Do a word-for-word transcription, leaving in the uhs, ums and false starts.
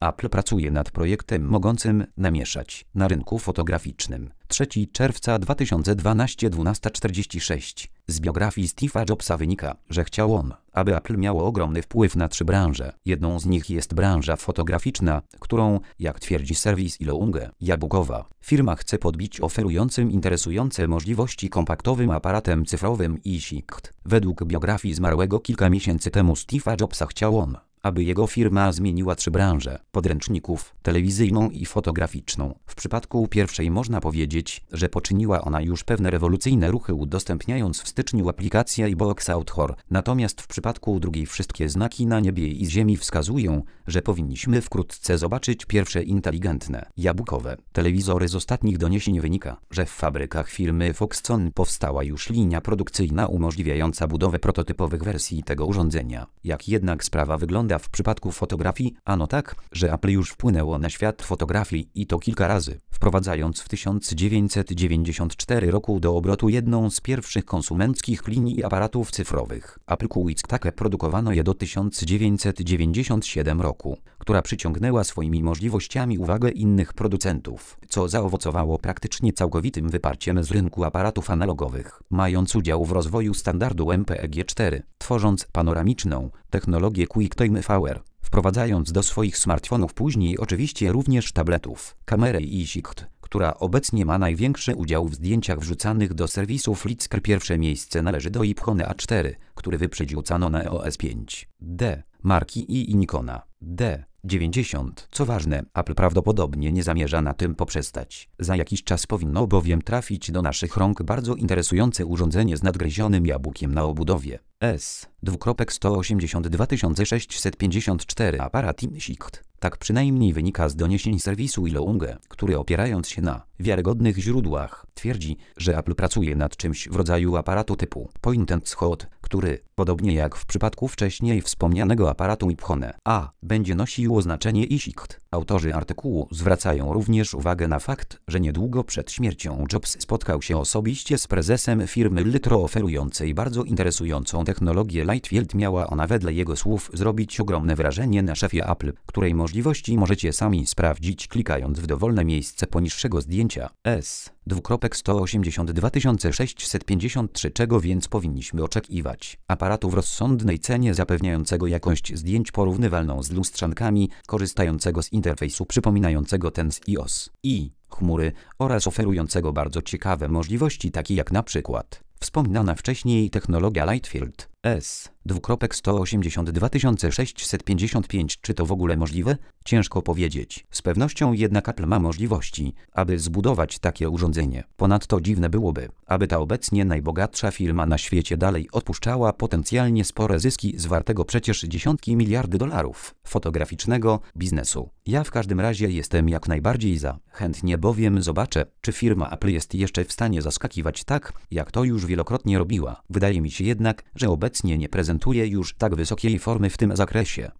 Apple pracuje nad projektem mogącym namieszać na rynku fotograficznym. trzeciego czerwca dwa tysiące dwunastego dwunasta czterdzieści sześć. Z biografii Steve'a Jobsa wynika, że chciał on, aby Apple miało ogromny wpływ na trzy branże. Jedną z nich jest branża fotograficzna, którą, jak twierdzi serwis Illoonge, jabłkowa firma chce podbić oferującym interesujące możliwości kompaktowym aparatem cyfrowym iSight. Według biografii zmarłego kilka miesięcy temu Steve'a Jobsa chciał on, aby jego firma zmieniła trzy branże: podręczników, telewizyjną i fotograficzną. W przypadku pierwszej można powiedzieć, że poczyniła ona już pewne rewolucyjne ruchy, udostępniając w styczniu aplikację iBox Author. Natomiast w przypadku drugiej wszystkie znaki na niebie i ziemi wskazują, że powinniśmy wkrótce zobaczyć pierwsze inteligentne, jabłkowe telewizory. Z ostatnich doniesień wynika, że w fabrykach firmy Foxconn powstała już linia produkcyjna umożliwiająca budowę prototypowych wersji tego urządzenia. Jak jednak sprawa wygląda w przypadku fotografii? Ano tak, że Apple już wpłynęło na świat fotografii i to kilka razy, wprowadzając w tysiąc dziewięćset dziewięćdziesiątym czwartym roku do obrotu jedną z pierwszych konsumenckich linii aparatów cyfrowych. Apple Quick produkowano je do tysiąc dziewięćset dziewięćdziesiątego siódmego roku, która przyciągnęła swoimi możliwościami uwagę innych producentów, co zaowocowało praktycznie całkowitym wyparciem z rynku aparatów analogowych, mając udział w rozwoju standardu M P E G cztery, tworząc panoramiczną technologię QuickTime V R, wprowadzając do swoich smartfonów później oczywiście również tabletów, kamerę iSight, która obecnie ma największy udział w zdjęciach wrzucanych do serwisu Flickr. Pierwsze miejsce należy do iPhone A cztery, który wyprzedził Canona E O S pięć D, marki i Nikona D dziewięćdziesiąt. Co ważne, Apple prawdopodobnie nie zamierza na tym poprzestać. Za jakiś czas powinno bowiem trafić do naszych rąk bardzo interesujące urządzenie z nadgryzionym jabłkiem na obudowie. S sto osiemdziesiąt dwa tysiące sześćset pięćdziesiąt cztery aparat iSight. Tak przynajmniej wynika z doniesień serwisu Illoonge, który opierając się na wiarygodnych źródłach twierdzi, że Apple pracuje nad czymś w rodzaju aparatu typu point and shoot, który, podobnie jak w przypadku wcześniej wspomnianego aparatu iPhone A, będzie nosił oznaczenie iSight. Autorzy artykułu zwracają również uwagę na fakt, że niedługo przed śmiercią Jobs spotkał się osobiście z prezesem firmy Lytro oferującej bardzo interesującą technologię Lightfield. Miała ona wedle jego słów zrobić ogromne wrażenie na szefie Apple, której możliwości możecie sami sprawdzić klikając w dowolne miejsce poniższego zdjęcia. S sto osiemdziesiąt dwa tysiące sześćset pięćdziesiąt trzy. Czego więc powinniśmy oczekiwać? Aparatu w rozsądnej cenie, zapewniającego jakość zdjęć porównywalną z lustrzankami, korzystającego z interfejsu przypominającego ten z iOS i chmury oraz oferującego bardzo ciekawe możliwości, takie jak na przykład wspomniana wcześniej technologia Lightfield. S sto osiemdziesiąt dwa tysiące sześćset pięćdziesiąt pięć. Czy to w ogóle możliwe? Ciężko powiedzieć. Z pewnością jednak Apple ma możliwości, aby zbudować takie urządzenie. Ponadto dziwne byłoby, aby ta obecnie najbogatsza firma na świecie dalej odpuszczała potencjalnie spore zyski z wartego przecież dziesiątki miliardy dolarów fotograficznego biznesu. Ja w każdym razie jestem jak najbardziej za. Chętnie bowiem zobaczę, czy firma Apple jest jeszcze w stanie zaskakiwać tak, jak to już wielokrotnie robiła. Wydaje mi się jednak, że obecnie nie prezentuje już tak wysokiej formy w tym zakresie.